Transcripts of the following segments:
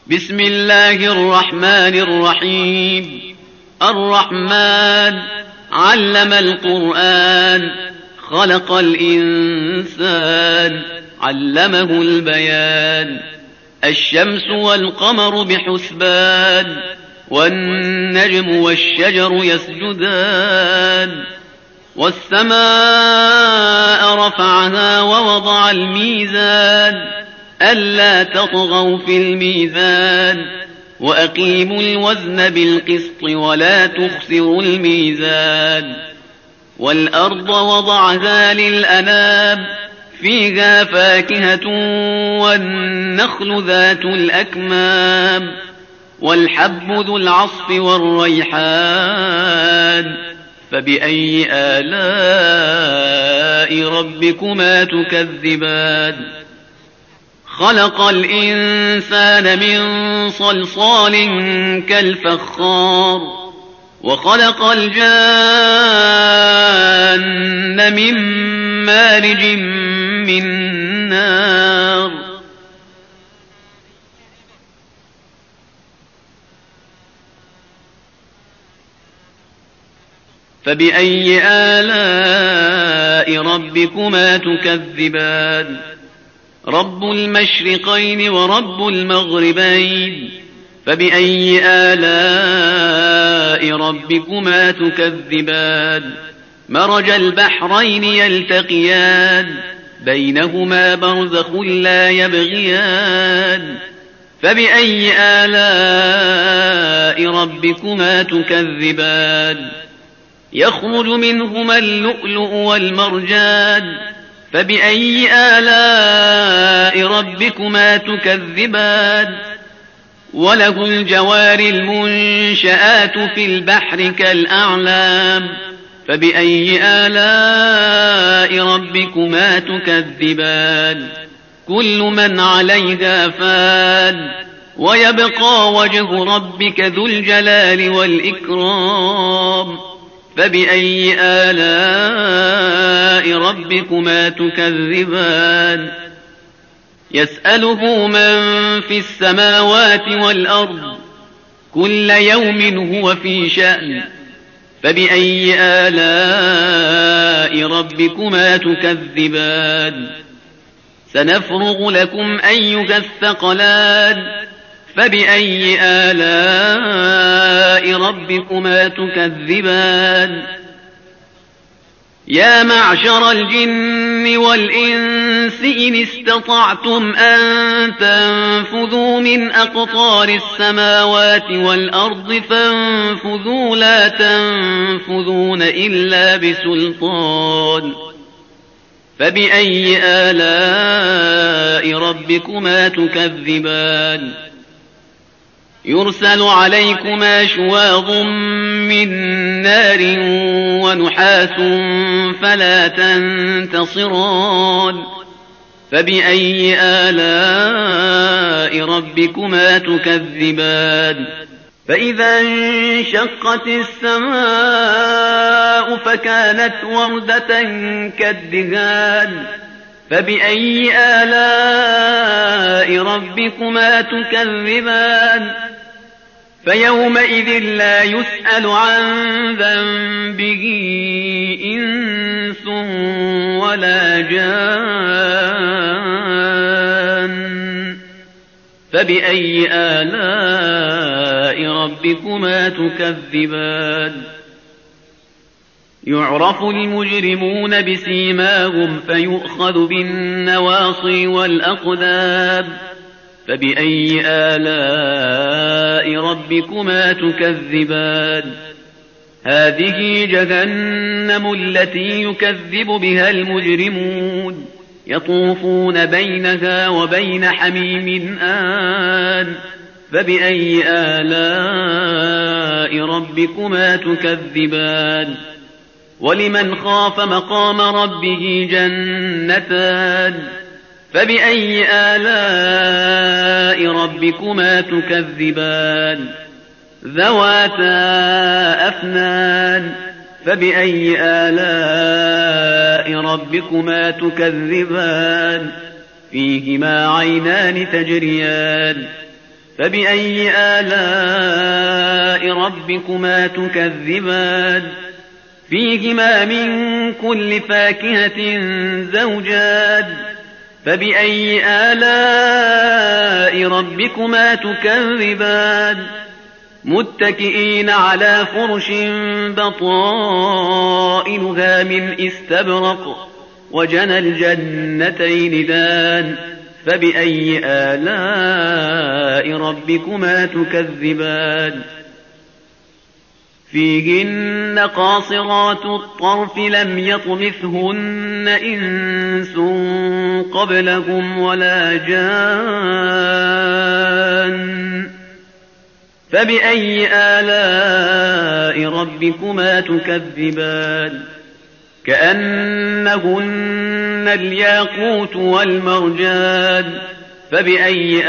بسم الله الرحمن الرحيم. الرحمن علم القرآن، خلق الإنسان، علمه البيان. الشمس والقمر بحسبان، والنجم والشجر يسجدان. والسماء رفعها ووضع الميزان، ألا تطغوا في الميزان، وأقيموا الوزن بالقسط ولا تخسروا الميزان. والأرض وضعها للأنام، فيها فاكهة والنخل ذات الأكمام، والحب ذو العصف والريحان. فبأي آلاء ربكما تكذبان؟ خلق الإنسان من صلصال كالفخار، وخلق الجان من مارج من نار. فبأي آلاء ربكما تكذبان؟ رب المشرقين ورب المغربين، فبأي آلاء ربكما تكذبان؟ مرج البحرين يلتقيان، بينهما برزخ لا يبغيان. فبأي آلاء ربكما تكذبان؟ يخرج منهما اللؤلؤ والمرجان، فبأي آلاء ربكما تكذبان؟ وله الجوار المنشآت في البحر كالأعلام، فبأي آلاء ربكما تكذبان؟ كل من عليها فان، ويبقى وجه ربك ذو الجلال والإكرام. فبأي آلاء ربكما تكذبان؟ يسأله من في السماوات والأرض، كل يوم هو في شأن. فبأي آلاء ربكما تكذبان؟ سنفرغ لكم أيها الثقلان. فبأي آلاء ربكما تكذبان؟ يا معشر الجن والإنس إن استطعتم أن تنفذوا من أقطار السماوات والأرض فانفذوا، لا تنفذون إلا بسلطان. فبأي آلاء ربكما تكذبان؟ يرسل عليكما شواظ من نار ونحاس فلا تنتصران. فبأي آلاء ربكما تكذبان؟ فإذا انشقت السماء فكانت وردة كالدهان. فبأي آلاء ربكما تكذبان؟ فيومئذ لا يسأل عن ذنبه إنس ولا جان. فبأي آلاء ربكما تكذبان؟ يعرف المجرمون بسيماهم فيؤخذ بالنواصي والأقدام. فبأي آلاء ربكما تكذبان؟ هذه جهنم التي يكذب بها المجرمون، يطوفون بينها وبين حميم آن. فبأي آلاء ربكما تكذبان؟ ولمن خاف مقام ربه جنتان. فبأي آلاء ربكما تكذبان؟ ذواتا أفنان. فبأي آلاء ربكما تكذبان؟ فيهما عينان تجريان فبأي آلاء ربكما تكذبان فيهما من كل فاكهة زوجان فبأي آلاء ربكما تكذبان متكئين على فرش بطائنها من استبرق وجنى الجنتين دان فبأي آلاء ربكما تكذبان فيهن قاصرات الطرف لم يطمثهن إنس قبلهم ولا جان فبأي آلاء ربكما تكذبان كأنهن الياقوت والمرجان فبأي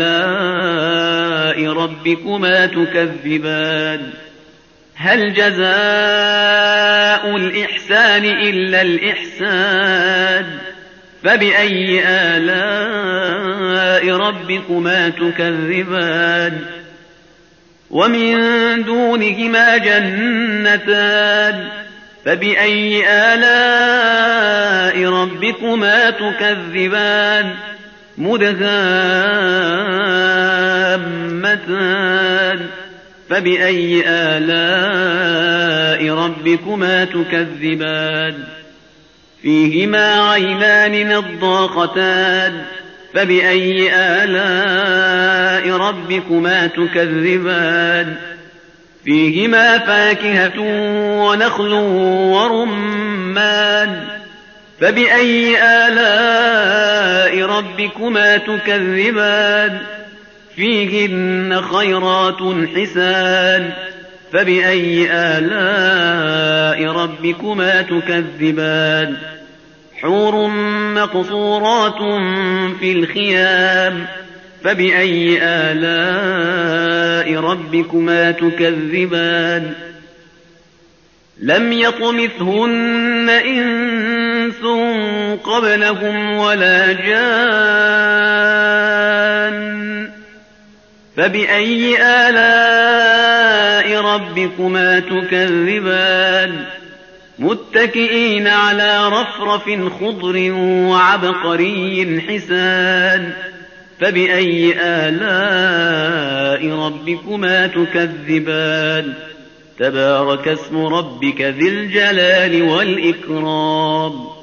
آلاء ربكما تكذبان هل جزاء الإحسان إلا الإحسان فبأي آلاء ربكما تكذبان ومن دونهما جنتان فبأي آلاء ربكما تكذبان مدهامتان فبأي آلاء ربكما تكذبان فيهما عينان نضاختان فبأي آلاء ربكما تكذبان فيهما فاكهة ونخل ورمان فبأي آلاء ربكما تكذبان فيهن خيرات حسان فبأي آلاء ربكما تكذبان حور مقصورات في الخيام فبأي آلاء ربكما تكذبان لم يطمثهن إنس قبلهم ولا جان فبأي آلاء ربكما تكذبان متكئين على رفرف خضر وعبقري حسان فبأي آلاء ربكما تكذبان تبارك اسم ربك ذي الجلال والإكرام